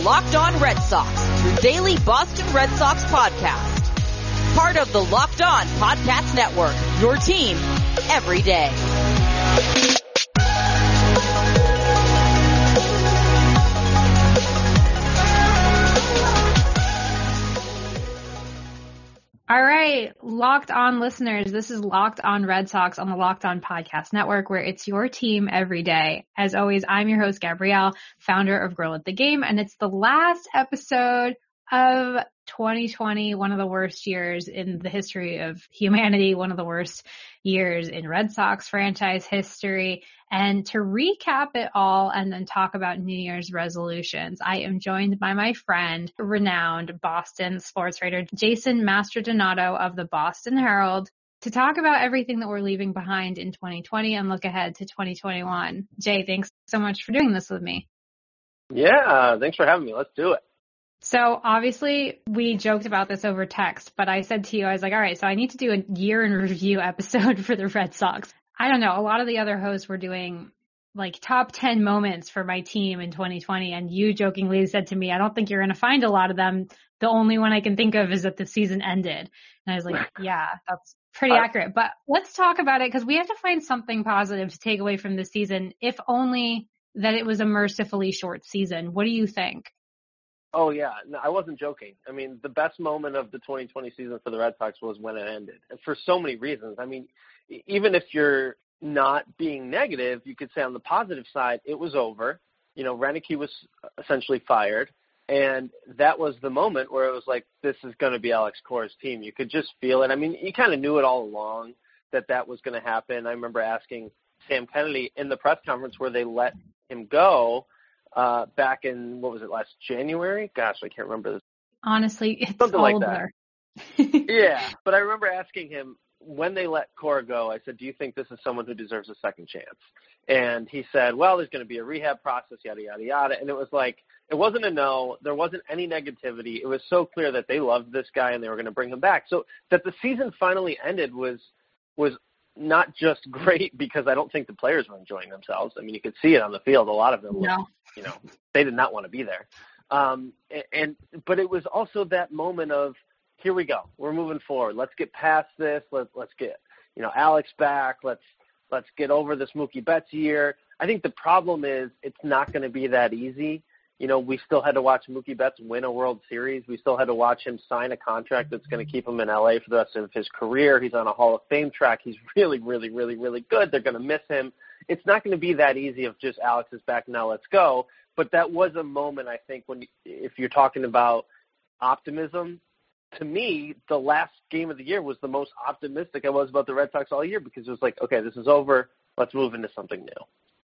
Locked On Red Sox, your daily Boston Red Sox podcast. Part of the Locked On Podcast Network, your team every day. All right, Locked On listeners, this is Locked On Red Sox on the Locked On Podcast Network, where it's your team every day. As always, I'm your host, Gabrielle, founder of Girl at the Game, and it's the last episode of 2020, one of the worst years in the history of humanity, one of the worst years in Red Sox franchise history. And to recap it all and then talk about New Year's resolutions, I am joined by my friend, renowned Boston sports writer, Jason Mastrodonato of the Boston Herald, to talk about everything that we're leaving behind in 2020 and look ahead to 2021. Jay, thanks so much for doing this with me. Yeah, thanks for having me. Let's do it. So obviously we joked about this over text, but I said to you, I was like, all right, so I need to do a year in review episode for the Red Sox. I don't know. A lot of the other hosts were doing like top 10 moments for my team in 2020. And you jokingly said to me, I don't think you're going to find a lot of them. The only one I can think of is that the season ended. And I was like, yeah, that's pretty accurate. But let's talk about it because we have to find something positive to take away from this season, if only that it was a mercifully short season. What do you think? Oh, yeah. No, I wasn't joking. I mean, the best moment of the 2020 season for the Red Sox was when it ended, and for so many reasons. I mean, even if you're not being negative, you could say on the positive side, it was over. You know, Roenicke was essentially fired, and that was the moment where it was like, this is going to be Alex Cora's team. You could just feel it. I mean, you kind of knew it all along that was going to happen. I remember asking Sam Kennedy in the press conference where they let him go, back in, what was it, last January? Gosh, I can't remember this. Honestly, it's something all like blur. That. Yeah, but I remember asking him when they let Cora go, I said, do you think this is someone who deserves a second chance? And he said, well, there's going to be a rehab process, yada, yada, yada. And it was like, it wasn't a no. There wasn't any negativity. It was so clear that they loved this guy and they were going to bring him back. So that the season finally ended was not just great because I don't think the players were enjoying themselves. I mean, you could see it on the field. A lot of them were, you know, they did not want to be there. But it was also that moment of, here we go. We're moving forward. Let's get past this. Let's get, you know, Alex back. Let's get over this Mookie Betts year. I think the problem is it's not going to be that easy. You know, we still had to watch Mookie Betts win a World Series. We still had to watch him sign a contract that's going to keep him in L.A. for the rest of his career. He's on a Hall of Fame track. He's really, really, really, really good. They're going to miss him. It's not going to be that easy of just Alex is back, now let's go. But that was a moment, I think, if you're talking about optimism, to me, the last game of the year was the most optimistic I was about the Red Sox all year because it was like, okay, this is over. Let's move into something new.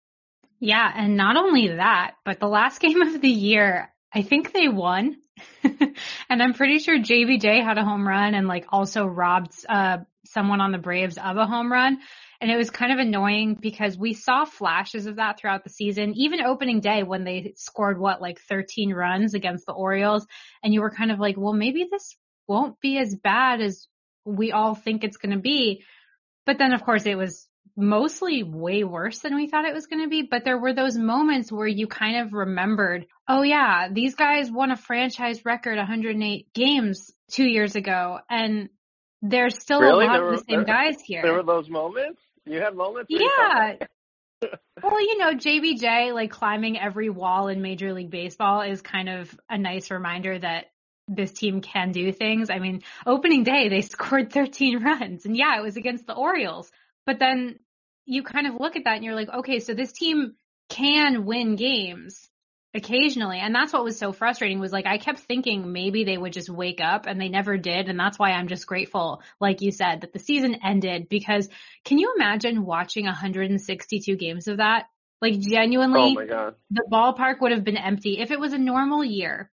Yeah, and not only that, but the last game of the year, I think they won. And I'm pretty sure JBJ had a home run and like also robbed someone on the Braves of a home run. And it was kind of annoying because we saw flashes of that throughout the season, even opening day when they scored, 13 runs against the Orioles. And you were kind of like, well, maybe this won't be as bad as we all think it's going to be. But then, of course, it was mostly way worse than we thought it was going to be. But there were those moments where you kind of remembered, oh, yeah, these guys won a franchise record 108 games 2 years ago. And there's still a lot of the same guys here. There were those moments? You had moments? Yeah. Well, you know, JBJ, like climbing every wall in Major League Baseball is kind of a nice reminder that this team can do things. I mean, opening day, they scored 13 runs. And yeah, it was against the Orioles. But then you kind of look at that and you're like, okay, so this team can win games occasionally. And that's what was so frustrating was like, I kept thinking maybe they would just wake up and they never did. And that's why I'm just grateful, like you said, that the season ended because can you imagine watching 162 games of that? Like genuinely, oh my God, the ballpark would have been empty if it was a normal year.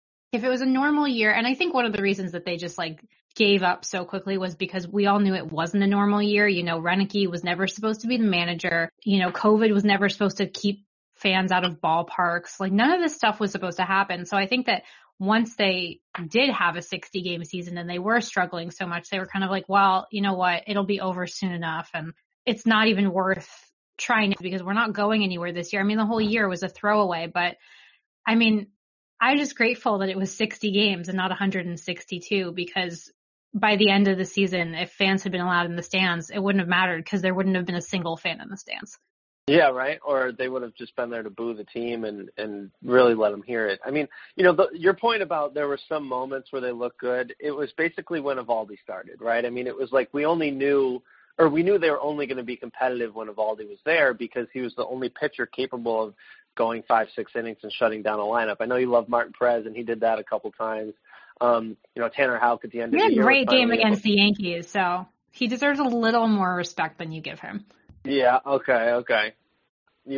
And I think one of the reasons that they just like gave up so quickly was because we all knew it wasn't a normal year. You know, Roenicke was never supposed to be the manager. You know, COVID was never supposed to keep fans out of ballparks. Like none of this stuff was supposed to happen. So I think that once they did have a 60-game season and they were struggling so much, they were kind of like, well, you know what, it'll be over soon enough. And it's not even worth trying because we're not going anywhere this year. I mean, the whole year was a throwaway, but I mean, I'm just grateful that it was 60 games and not 162, because by the end of the season, if fans had been allowed in the stands, it wouldn't have mattered because there wouldn't have been a single fan in the stands. Yeah, right. Or they would have just been there to boo the team and really let them hear it. I mean, you know, your point about there were some moments where they looked good, it was basically when Eovaldi started, right? I mean, it was like we knew they were only going to be competitive when Eovaldi was there because he was the only pitcher capable of going 5-6 innings and shutting down a lineup. I know you love Martin Perez, and he did that a couple times. You know, Tanner Houck at the end of the year. He had a great game against the Yankees, so he deserves a little more respect than you give him. Yeah. Okay. He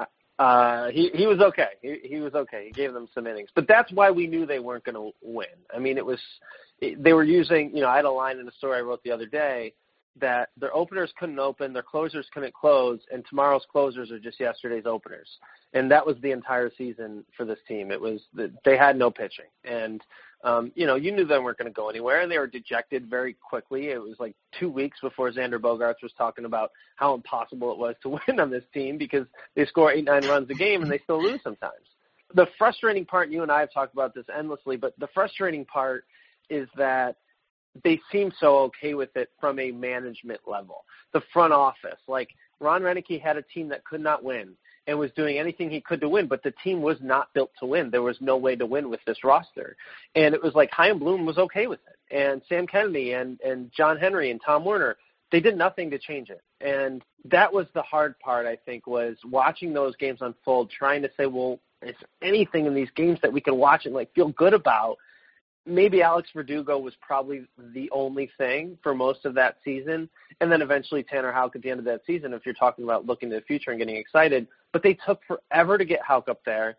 was okay. He was okay. He gave them some innings, but that's why we knew they weren't going to win. I mean, they were using. You know, I had a line in a story I wrote the other day that their openers couldn't open, their closers couldn't close, and tomorrow's closers are just yesterday's openers. And that was the entire season for this team. It was they had no pitching, and you know, you knew they weren't going to go anywhere, and they were dejected very quickly. It was like 2 weeks before Xander Bogaerts was talking about how impossible it was to win on this team because they score 8-9 runs a game and they still lose sometimes. The frustrating part, you and I have talked about this endlessly, but the frustrating part is that they seem so okay with it from a management level. The front office, like Ron Renneke had a team that could not win and was doing anything he could to win, but the team was not built to win. There was no way to win with this roster. And it was like Chaim Bloom was okay with it. And Sam Kennedy and John Henry and Tom Werner, they did nothing to change it. And that was the hard part, I think, was watching those games unfold, trying to say, well, is there anything in these games that we can watch and like feel good about? Maybe Alex Verdugo was probably the only thing for most of that season. And then eventually Tanner Houck at the end of that season, if you're talking about looking to the future and getting excited. But they took forever to get Houck up there.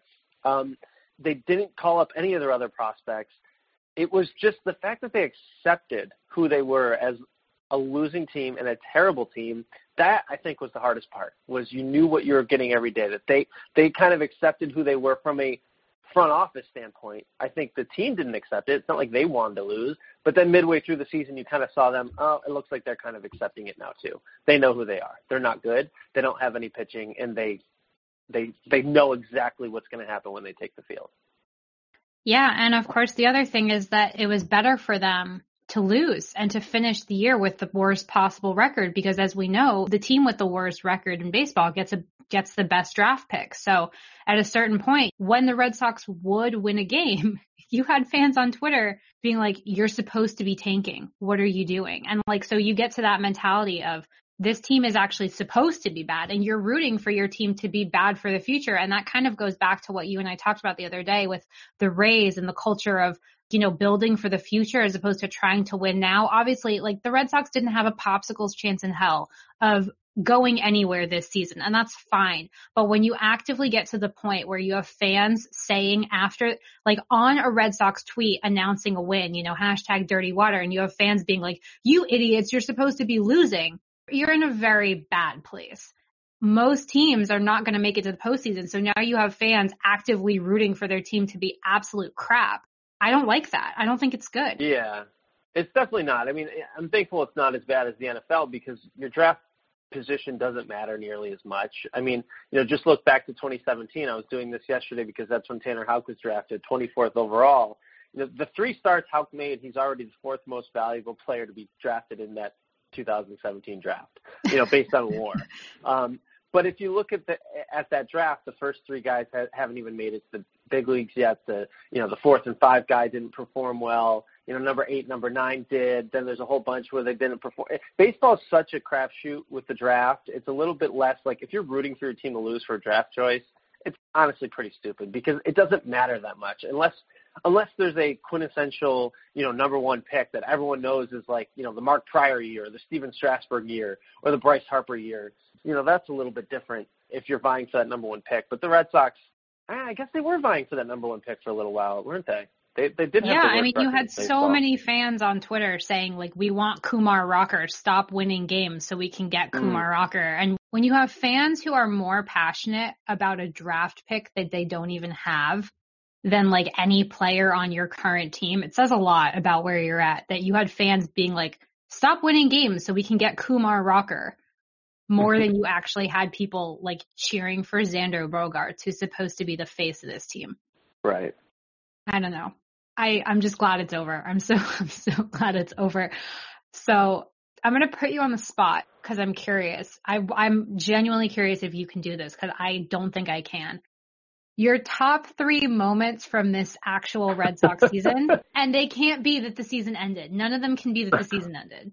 They didn't call up any of their other prospects. It was just the fact that they accepted who they were as a losing team and a terrible team. That, I think, was the hardest part, was you knew what you were getting every day, that they kind of accepted who they were from a front office standpoint. I think the team didn't accept it. It's not like they wanted to lose. But then midway through the season, you kind of saw them, oh, it looks like they're kind of accepting it now too. They know who they are. They're not good. They don't have any pitching, and they know exactly what's going to happen when they take the field. Yeah, and of course the other thing is that it was better for them to lose and to finish the year with the worst possible record, because as we know, the team with the worst record in baseball gets the best draft pick. So at a certain point, when the Red Sox would win a game, you had fans on Twitter being like, you're supposed to be tanking. What are you doing? And like, so you get to that mentality of this team is actually supposed to be bad, and you're rooting for your team to be bad for the future. And that kind of goes back to what you and I talked about the other day with the Rays and the culture of, you know, building for the future as opposed to trying to win now. Obviously, like the Red Sox didn't have a popsicle's chance in hell of going anywhere this season, and that's fine. But when you actively get to the point where you have fans saying after, like on a Red Sox tweet announcing a win, you know, hashtag dirty water, and you have fans being like, you idiots, you're supposed to be losing, you're in a very bad place. Most teams are not going to make it to the postseason. So now you have fans actively rooting for their team to be absolute crap. I don't like that. I don't think it's good. Yeah, it's definitely not. I mean, I'm thankful it's not as bad as the NFL because your draft position doesn't matter nearly as much. I mean, you know, just look back to 2017. I was doing this yesterday because that's when Tanner Houck was drafted, 24th overall. You know, the 3 starts Houck made, he's already the 4th most valuable player to be drafted in that 2017 draft, you know, based on WAR. But if you look at that draft, the first 3 guys haven't even made it to the big leagues yet. The 4th and 5 guy didn't perform well. You know, number 8, number 9 did. Then there's a whole bunch where they didn't perform. Baseball is such a crapshoot with the draft. It's a little bit less like if you're rooting for your team to lose for a draft choice, it's honestly pretty stupid because it doesn't matter that much unless there's a quintessential, you know, number 1 pick that everyone knows is like, you know, the Mark Prior year, or the Steven Strasburg year, or the Bryce Harper year. You know, that's a little bit different if you're vying for that number 1 pick. But the Red Sox, I guess they were vying for that number 1 pick for a little while, weren't they? They did have Yeah, I mean, you had so many fans on Twitter saying, like, we want Kumar Rocker, stop winning games so we can get Kumar Rocker. And when you have fans who are more passionate about a draft pick that they don't even have than, like, any player on your current team, it says a lot about where you're at, that you had fans being like, stop winning games so we can get Kumar Rocker, more than you actually had people, like, cheering for Xander Bogaerts, who's supposed to be the face of this team. Right. I don't know. I'm just glad it's over. I'm so glad it's over. So I'm going to put you on the spot because I'm curious. I'm genuinely curious if you can do this because I don't think I can. Your top 3 moments from this actual Red Sox season, and they can't be that the season ended. None of them can be that the season ended.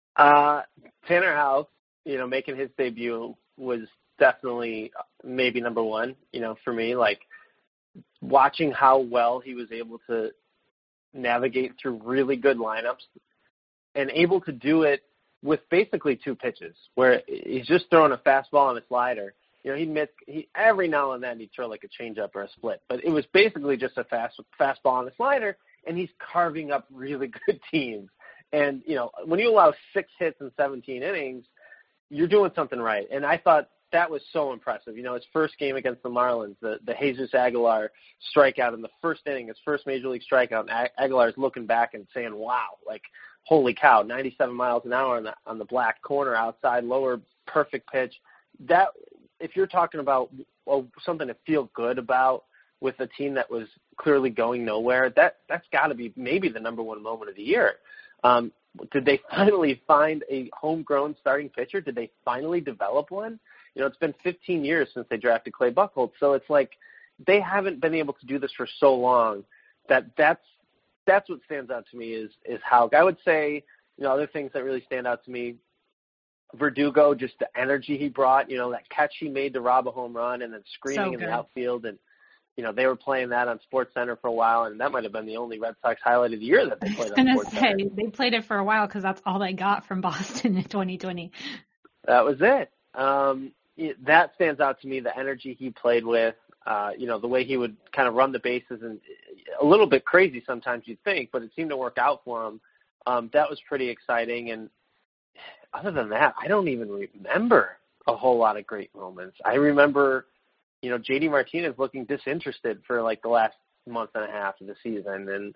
Tanner Houck, making his debut was definitely maybe number one, for me. Like, watching how well he was able to navigate through really good lineups and able to do it with basically 2 pitches where he's just throwing a fastball and a slider. Every now and then he'd throw like a changeup or a split, but it was basically just a fastball and a slider, and he's carving up really good teams. And, when you allow 6 hits in 17 innings, you're doing something right. And I thought that was so impressive. His first game against the Marlins, the Jesus Aguilar strikeout in the first inning, his first major league strikeout, and Aguilar's looking back and saying, wow, like, holy cow, 97 miles an hour on the black corner outside, lower, perfect pitch. That, if you're talking about something to feel good about with a team that was clearly going nowhere, that's got to be maybe the number one moment of the year. Did they finally find a homegrown starting pitcher? Did they finally develop one? It's been 15 years since they drafted Clay Buchholz, so it's like they haven't been able to do this for so long that's what stands out to me is Houck. I would say, other things that really stand out to me, Verdugo, just the energy he brought, that catch he made to rob a home run and then screaming in the outfield. And, they were playing that on SportsCenter for a while, and that might have been the only Red Sox highlight of the year that they played on SportsCenter. I was going to say, they played it for a while because that's all they got from Boston in 2020. That was it. That stands out to me, the energy he played with, the way he would kind of run the bases, and a little bit crazy sometimes you'd think, but it seemed to work out for him. That was pretty exciting. And other than that, I don't even remember a whole lot of great moments. I remember, JD Martinez looking disinterested for like the last month and a half of the season. And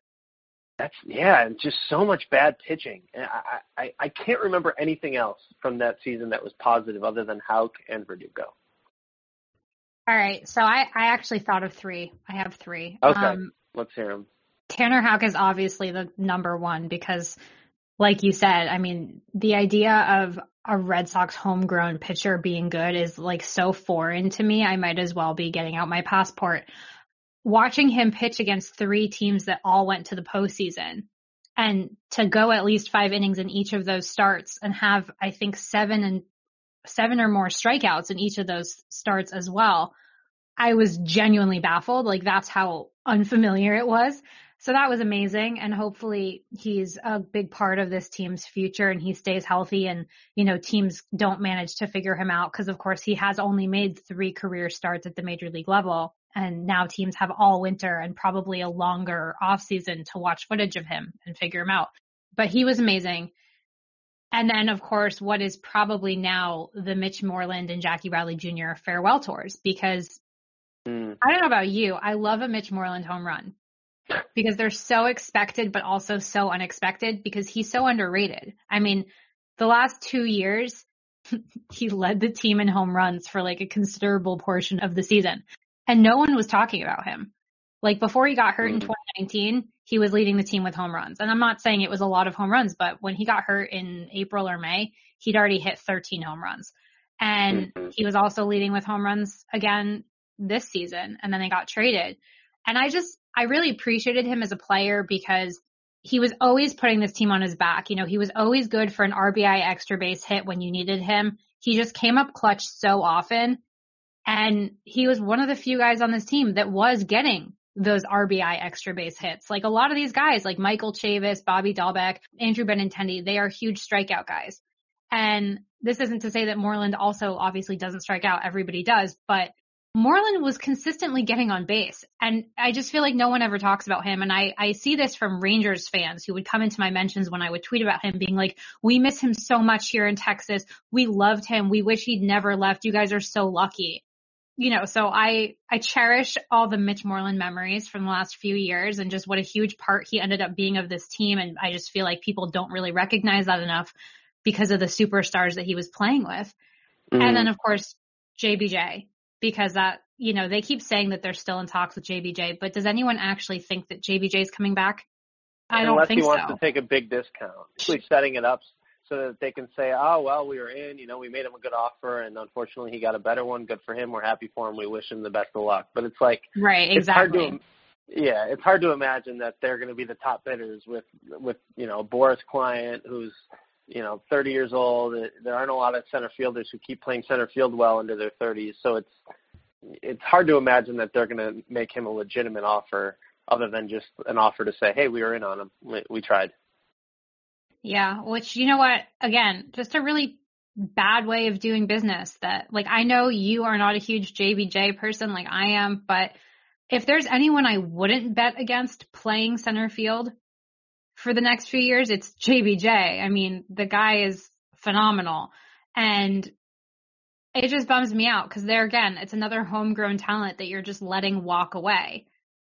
and just so much bad pitching. And I can't remember anything else from that season that was positive other than Houck and Verdugo. All right. So I actually thought of 3. I have 3. Okay. Let's hear them. Tanner Houck is obviously the number one because, like you said, I mean, the idea of a Red Sox homegrown pitcher being good is like so foreign to me. I might as well be getting out my passport. Watching him pitch against 3 teams that all went to the postseason and to go at least 5 innings in each of those starts and have, I think, 7 or more strikeouts in each of those starts as well. I was genuinely baffled. Like, that's how unfamiliar it was. So that was amazing. And hopefully he's a big part of this team's future and he stays healthy and, teams don't manage to figure him out because, of course, he has only made 3 career starts at the major league level. And now teams have all winter and probably a longer off season to watch footage of him and figure him out. But he was amazing. And then, of course, what is probably now the Mitch Moreland and Jackie Bradley Jr. farewell tours, because I don't know about you, I love a Mitch Moreland home run because they're so expected, but also so unexpected because he's so underrated. I mean, the last 2 years, he led the team in home runs for like a considerable portion of the season. And no one was talking about him. Like, before he got hurt in 2019, he was leading the team with home runs. And I'm not saying it was a lot of home runs, but when he got hurt in April or May, he'd already hit 13 home runs. And he was also leading with home runs again this season. And then they got traded. And I really appreciated him as a player because he was always putting this team on his back. He was always good for an RBI extra base hit when you needed him. He just came up clutch so often. And he was one of the few guys on this team that was getting those RBI extra base hits. Like, a lot of these guys, like Michael Chavis, Bobby Dahlbeck, Andrew Benintendi, they are huge strikeout guys. And this isn't to say that Moreland also obviously doesn't strike out. Everybody does. But Moreland was consistently getting on base. And I just feel like no one ever talks about him. And I see this from Rangers fans who would come into my mentions when I would tweet about him being like, we miss him so much here in Texas. We loved him. We wish he'd never left. You guys are so lucky. So I cherish all the Mitch Moreland memories from the last few years and just what a huge part he ended up being of this team. And I just feel like people don't really recognize that enough because of the superstars that he was playing with. And then, of course, JBJ, because that, they keep saying that they're still in talks with JBJ, but does anyone actually think that JBJ is coming back? I don't think so. Unless he wants to take a big discount, actually setting it up so that they can say, oh, well, we were in, we made him a good offer, and unfortunately he got a better one. Good for him. We're happy for him. We wish him the best of luck. But it's like, right, exactly. It's hard to imagine that they're going to be the top bidders with Boris Client, who's 30 years old. There aren't a lot of center fielders who keep playing center field well into their 30s. So it's hard to imagine that they're going to make him a legitimate offer other than just an offer to say, hey, we were in on him. We tried. Yeah, which, you know what, again, just a really bad way of doing business that, I know you are not a huge JBJ person like I am, but if there's anyone I wouldn't bet against playing center field for the next few years, it's JBJ. I mean, the guy is phenomenal. And it just bums me out because there again, it's another homegrown talent that you're just letting walk away.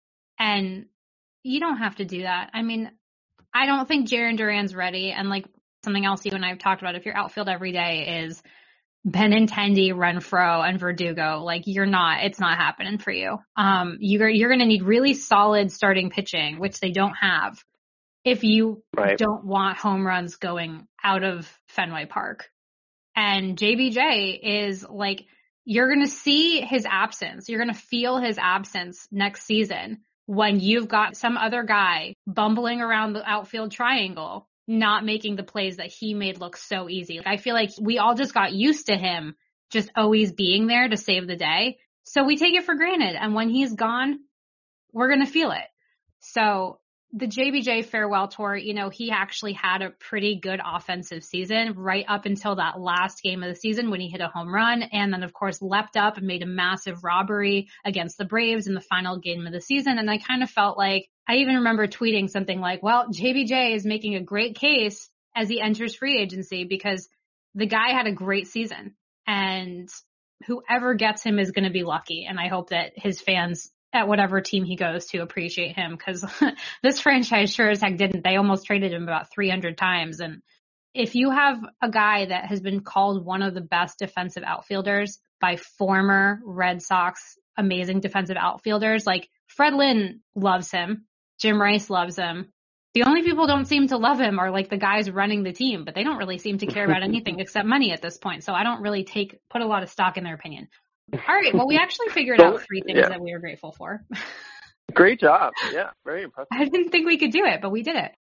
And you don't have to do that. I mean, I don't think Jarren Duran's ready. And something else you and I have talked about, if your outfield every day is Benintendi, Renfroe, and Verdugo, it's not happening for you. You're going to need really solid starting pitching, which they don't have, if you don't want home runs going out of Fenway Park. And JBJ is you're going to see his absence. You're going to feel his absence next season when you've got some other guy bumbling around the outfield triangle, not making the plays that he made look so easy. I feel like we all just got used to him just always being there to save the day. So we take it for granted. And when he's gone, we're going to feel it. So the JBJ farewell tour, he actually had a pretty good offensive season right up until that last game of the season when he hit a home run and then, of course, leapt up and made a massive robbery against the Braves in the final game of the season. And I kind of felt like, I even remember tweeting something like, well, JBJ is making a great case as he enters free agency because the guy had a great season and whoever gets him is going to be lucky. And I hope that his fans at whatever team he goes to appreciate him because this franchise sure as heck didn't. They almost traded him about 300 times. And if you have a guy that has been called one of the best defensive outfielders by former Red Sox amazing defensive outfielders, Fred Lynn loves him, Jim Rice loves him. The only people don't seem to love him are the guys running the team, but they don't really seem to care about anything except money at this point. So I don't really put a lot of stock in their opinion. All right. Well, we actually figured out 3 things that we were grateful for. Great job. Yeah. Very impressive. I didn't think we could do it, but we did it.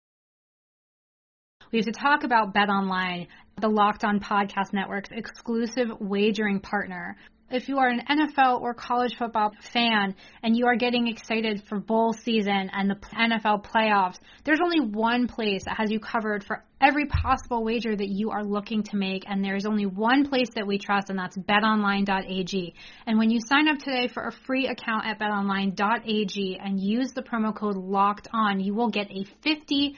We have to talk about BetOnline, the Locked On Podcast Network's exclusive wagering partner. If you are an NFL or college football fan and you are getting excited for bowl season and the NFL playoffs, there's only one place that has you covered for every possible wager that you are looking to make, and there's only one place that we trust, and that's betonline.ag. And when you sign up today for a free account at betonline.ag and use the promo code LOCKEDON, you will get a 50%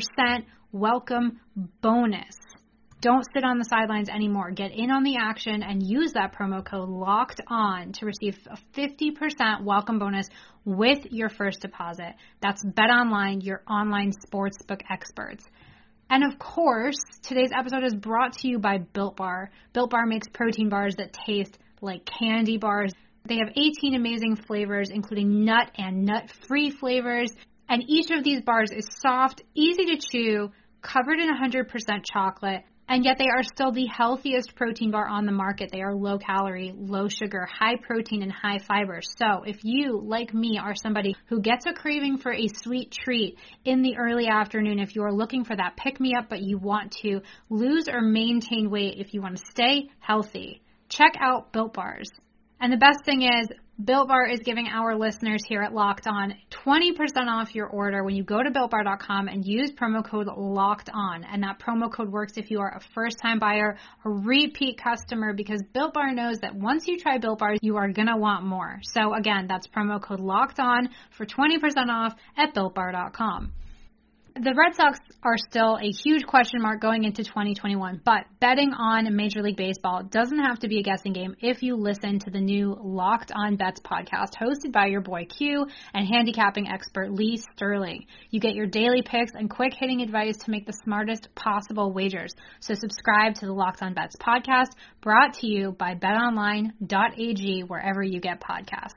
welcome bonus. Don't sit on the sidelines anymore. Get in on the action and use that promo code LOCKED ON to receive a 50% welcome bonus with your first deposit. That's BetOnline, your online sportsbook experts. And of course, today's episode is brought to you by Built Bar. Built Bar makes protein bars that taste like candy bars. They have 18 amazing flavors, including nut and nut-free flavors. And each of these bars is soft, easy to chew, covered in 100% chocolate. And yet they are still the healthiest protein bar on the market. They are low calorie, low sugar, high protein, and high fiber. So if you, like me, are somebody who gets a craving for a sweet treat in the early afternoon, if you are looking for that pick-me-up but you want to lose or maintain weight, if you want to stay healthy, check out Built Bars. And the best thing is, Built Bar is giving our listeners here at Locked On 20% off your order when you go to BuiltBar.com and use promo code Locked On. And that promo code works if you are a first-time buyer, a repeat customer, because Built Bar knows that once you try Built Bar, you are going to want more. So again, that's promo code Locked On for 20% off at BuiltBar.com. The Red Sox are still a huge question mark going into 2021, but betting on Major League Baseball doesn't have to be a guessing game if you listen to the new Locked On Bets podcast hosted by your boy Q and handicapping expert Lee Sterling. You get your daily picks and quick hitting advice to make the smartest possible wagers. So subscribe to the Locked On Bets podcast, brought to you by betonline.ag, wherever you get podcasts.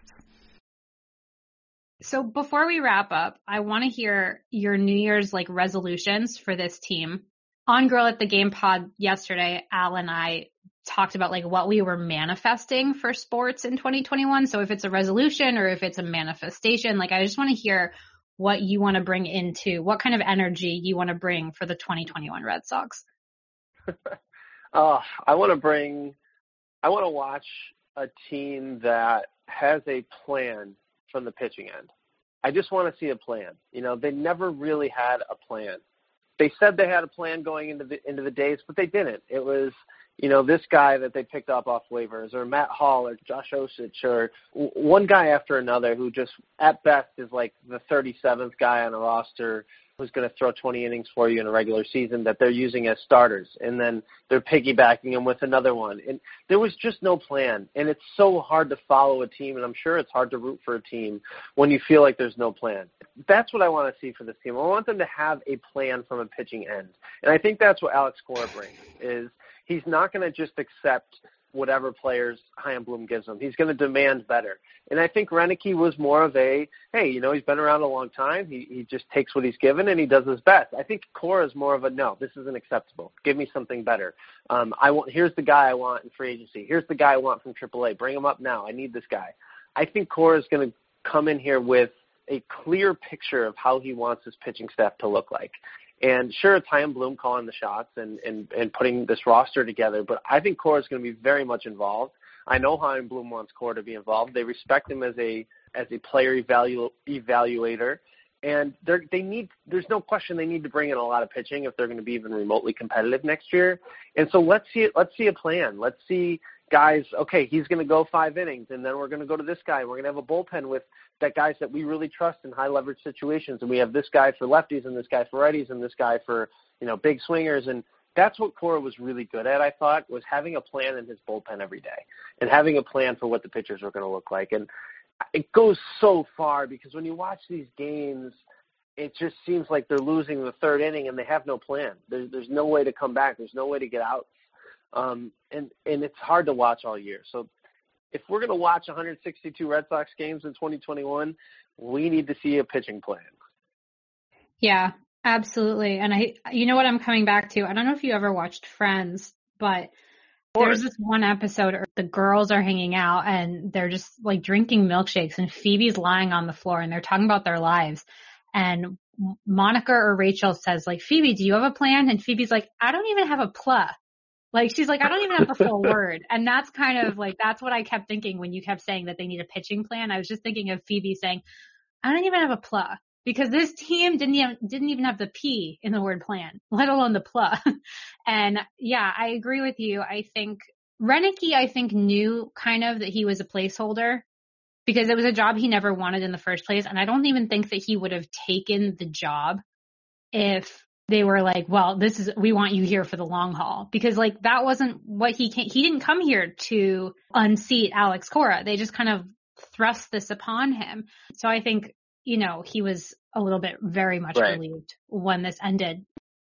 So before we wrap up, I want to hear your New Year's resolutions for this team. On Girl at the Game pod yesterday, Al and I talked about what we were manifesting for sports in 2021. So if it's a resolution or if it's a manifestation, I just want to hear what you want to bring into, what kind of energy you want to bring for the 2021 Red Sox. I want to watch a team that has a plan from the pitching end. I just want to see a plan. They never really had a plan. They said they had a plan going into the days, but they didn't. It was, this guy that they picked up off waivers, or Matt Hall, or Josh Osich, or one guy after another who just at best is the 37th guy on a roster who's going to throw 20 innings for you in a regular season that they're using as starters, and then they're piggybacking him with another one. And there was just no plan, and it's so hard to follow a team, and I'm sure it's hard to root for a team when you feel like there's no plan. That's what I want to see for this team. I want them to have a plan from a pitching end, and I think that's what Alex Cora brings, is he's not going to just accept whatever players Chaim Bloom gives him. He's going to demand better. And I think Roenicke was more of a, hey, he's been around a long time. He just takes what he's given and he does his best. I think Cora is more of a, no, this isn't acceptable. Give me something better. Here's the guy I want in free agency. Here's the guy I want from AAA. Bring him up now. I need this guy. I think Cora is going to come in here with a clear picture of how he wants his pitching staff to look like. And sure, it's Chaim Bloom calling the shots and putting this roster together, but I think Cora is going to be very much involved. I know Chaim Bloom wants Cora to be involved. They respect him as a player evaluator, and there's no question they need to bring in a lot of pitching if they're going to be even remotely competitive next year. And so let's see a plan. Let's see guys, okay, he's going to go 5 innings, and then we're going to go to this guy. We're going to have a bullpen with that guys that we really trust in high leverage situations, and we have this guy for lefties and this guy for righties and this guy for big swingers. And that's what Cora was really good at, I thought, was having a plan in his bullpen every day and having a plan for what the pitchers were going to look like. And it goes so far because when you watch these games, it just seems like they're losing the 3rd inning and they have no plan. There's no way to come back. There's no way to get out. And it's hard to watch all year. So if we're going to watch 162 Red Sox games in 2021, we need to see a pitching plan. Yeah, absolutely. And you know what I'm coming back to? I don't know if you ever watched Friends, but there's this one episode where the girls are hanging out and they're just drinking milkshakes and Phoebe's lying on the floor and they're talking about their lives. And Monica or Rachel says, Phoebe, do you have a plan? And Phoebe's like, I don't even have a pla. She's like, I don't even have the full word. And that's kind of that's what I kept thinking when you kept saying that they need a pitching plan. I was just thinking of Phoebe saying, I don't even have a pla, because this team didn't even have the P in the word plan, let alone the pla. And yeah, I agree with you. I think Roenicke, knew kind of that he was a placeholder because it was a job he never wanted in the first place. And I don't even think that he would have taken the job if they were well, we want you here for the long haul, because that wasn't what he didn't come here to unseat Alex Cora. They just kind of thrust this upon him. So I think, he was a little bit very much relieved when this ended.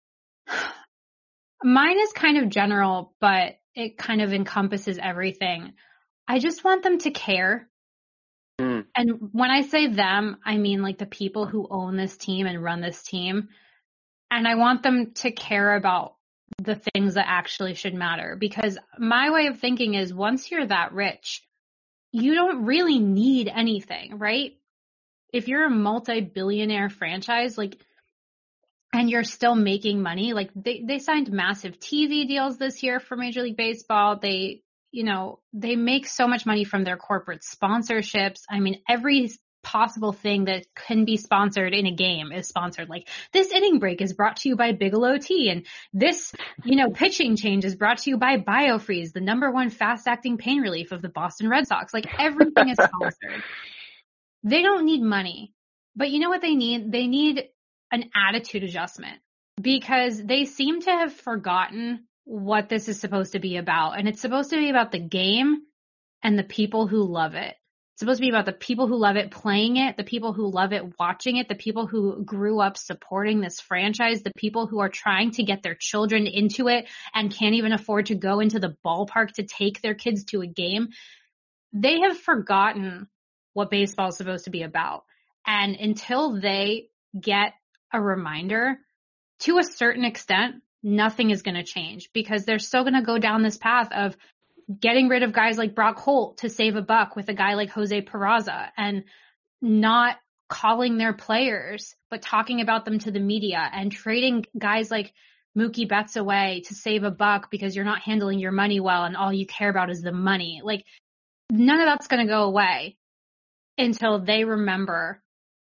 Mine is kind of general, but it kind of encompasses everything. I just want them to care. And when I say them, I mean the people who own this team and run this team. And I want them to care about the things that actually should matter, because my way of thinking is once you're that rich, you don't really need anything, right? If you're a multi-billionaire franchise, and you're still making money, they signed massive TV deals this year for Major League Baseball. They make so much money from their corporate sponsorships. I mean, every possible thing that can be sponsored in a game is sponsored. This inning break is brought to you by Bigelow Tea, and this, pitching change is brought to you by BioFreeze, the #1 fast-acting pain relief of the Boston Red Sox. Everything is sponsored. They don't need money, but you know what they need? They need an attitude adjustment, because they seem to have forgotten what this is supposed to be about. And it's supposed to be about the game and the people who love it. It's supposed to be about the people who love it playing it, the people who love it watching it, the people who grew up supporting this franchise, the people who are trying to get their children into it and can't even afford to go into the ballpark to take their kids to a game. They have forgotten what baseball is supposed to be about. And until they get a reminder, to a certain extent, nothing is going to change, because they're still going to go down this path of getting rid of guys like Brock Holt to save a buck with a guy like Jose Peraza, and not calling their players, but talking about them to the media, and trading guys like Mookie Betts away to save a buck because you're not handling your money well and all you care about is the money. Like, none of that's going to go away until they remember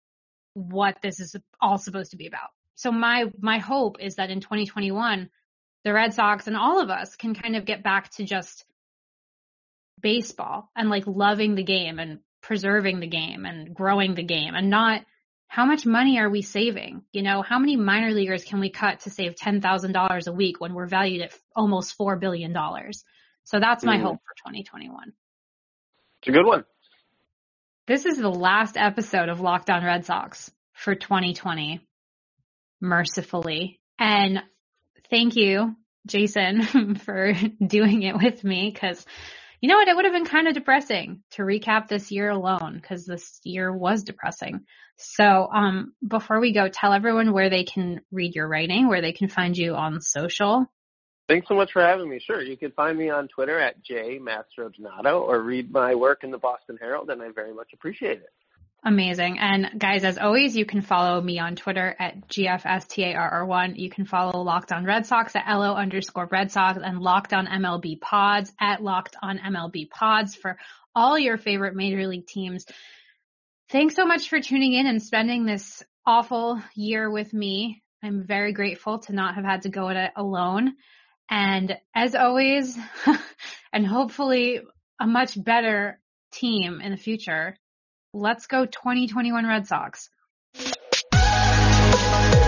what this is all supposed to be about. So my hope is that in 2021, the Red Sox and all of us can kind of get back to just baseball and like loving the game and preserving the game and growing the game, and not how much money are we saving? You know, how many minor leaguers can we cut to save $10,000 a week when we're valued at almost $4 billion? So that's my hope for 2021. It's a good one. This is the last episode of Locked On Red Sox for 2020, mercifully. And thank you, Jason, for doing it with me, because you know what? It would have been kind of depressing to recap this year alone, because this year was depressing. So before we go, tell everyone where they can read your writing, where they can find you on social. Thanks so much for having me. Sure, you can find me on Twitter at jmastrodonato, or read my work in the Boston Herald, and I very much appreciate it. Amazing. And guys, as always, you can follow me on Twitter at GFSTARR1. You can follow Locked On Red Sox at LO_Red Sox, and Locked On MLB Pods at Locked On MLB Pods for all your favorite major league teams. Thanks so much for tuning in and spending this awful year with me. I'm very grateful to not have had to go at it alone. And as always, and hopefully a much better team in the future, let's go 2021 Red Sox.